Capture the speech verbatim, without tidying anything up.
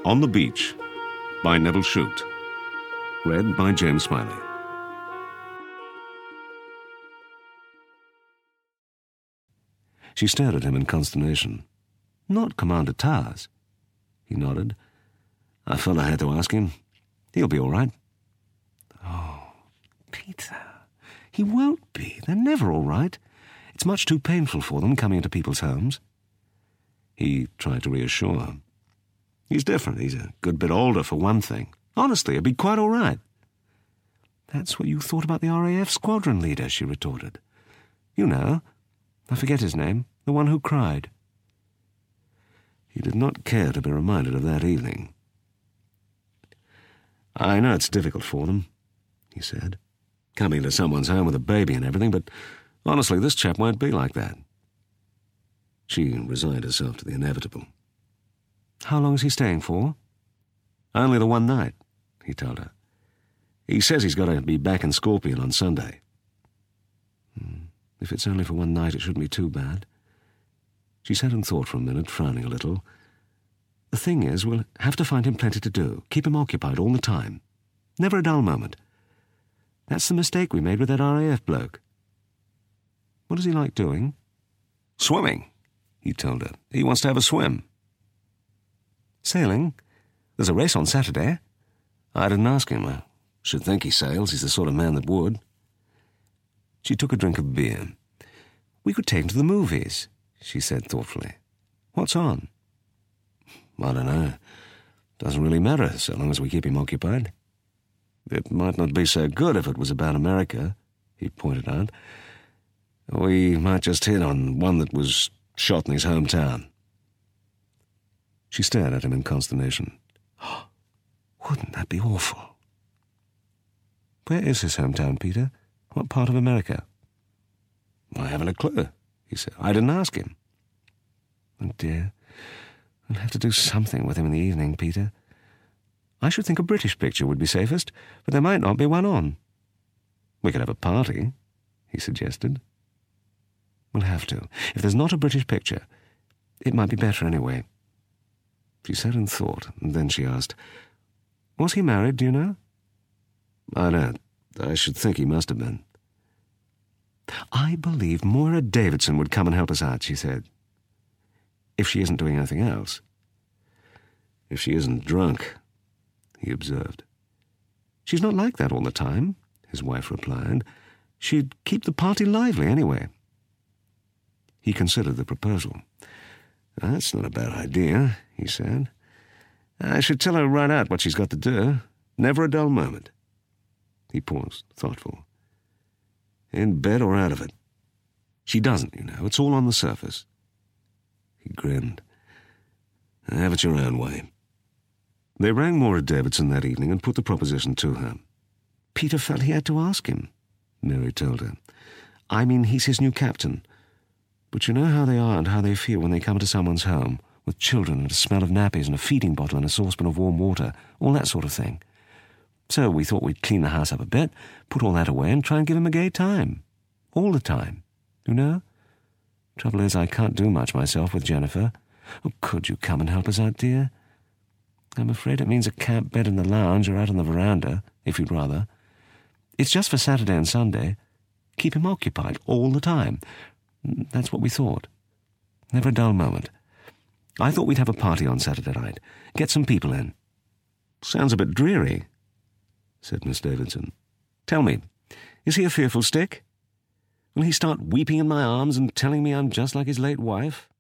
On the Beach by Neville Shute. Read by James Smiley. She stared at him in consternation. Not Commander Tars. He nodded. I felt I had to ask him. He'll be all right. Oh, Peter. He won't be. They're never all right. It's much too painful for them coming into people's homes. He tried to reassure her. He's different. He's a good bit older, for one thing. Honestly, it'd be quite all right. That's what you thought about the R A F squadron leader, she retorted. You know. I forget his name. The one who cried. He did not care to be reminded of that evening. I know it's difficult for them, he said. Coming to someone's home with a baby and everything, but honestly, this chap won't be like that. She resigned herself to the inevitable. How long is he staying for? Only the one night, he told her. He says he's got to be back in Scorpion on Sunday. Hmm. If it's only for one night, it shouldn't be too bad. She sat and thought for a minute, frowning a little. The thing is, we'll have to find him plenty to do, keep him occupied all the time. Never a dull moment. That's the mistake we made with that R A F bloke. What does he like doing? Swimming, he told her. He wants to have a swim. Sailing? There's a race on Saturday. I didn't ask him. I should think he sails. He's the sort of man that would. She took a drink of beer. We could take him to the movies, she said thoughtfully. What's on? I don't know. Doesn't really matter, so long as we keep him occupied. It might not be so good if it was about America, he pointed out. We might just hit on one that was shot in his hometown. She stared at him in consternation. Oh, wouldn't that be awful? Where is his hometown, Peter? What part of America? I haven't a clue, he said. I didn't ask him. Oh, dear. We'll have to do something with him in the evening, Peter. I should think a British picture would be safest, but there might not be one on. We could have a party, he suggested. We'll have to. If there's not a British picture, it might be better anyway. She sat and thought, and then she asked, Was he married, do you know? I don't. I should think he must have been. I believe Moira Davidson would come and help us out, she said. If she isn't doing anything else. If she isn't drunk, he observed. She's not like that all the time, his wife replied. She'd keep the party lively anyway. He considered the proposal. That's not a bad idea, he said. I should tell her right out what she's got to do. Never a dull moment. He paused, thoughtful. In bed or out of it? She doesn't, you know. It's all on the surface. He grinned. Have it your own way. They rang Moira Davidson that evening and put the proposition to her. Peter felt he had to ask him, Mary told her. I mean, he's his new captain. But you know how they are and how they feel when they come to someone's home, with children and a smell of nappies and a feeding bottle and a saucepan of warm water, all that sort of thing. So we thought we'd clean the house up a bit, put all that away and try and give him a gay time. All the time, you know? Trouble is, I can't do much myself with Jennifer. Oh, could you come and help us out, dear? I'm afraid it means a camp bed in the lounge or out on the veranda, if you'd rather. It's just for Saturday and Sunday. Keep him occupied all the time. That's what we thought. Never a dull moment. I thought we'd have a party on Saturday night. Get some people in. Sounds a bit dreary, said Miss Davidson. Tell me, is he a fearful stick? Will he start weeping in my arms and telling me I'm just like his late wife?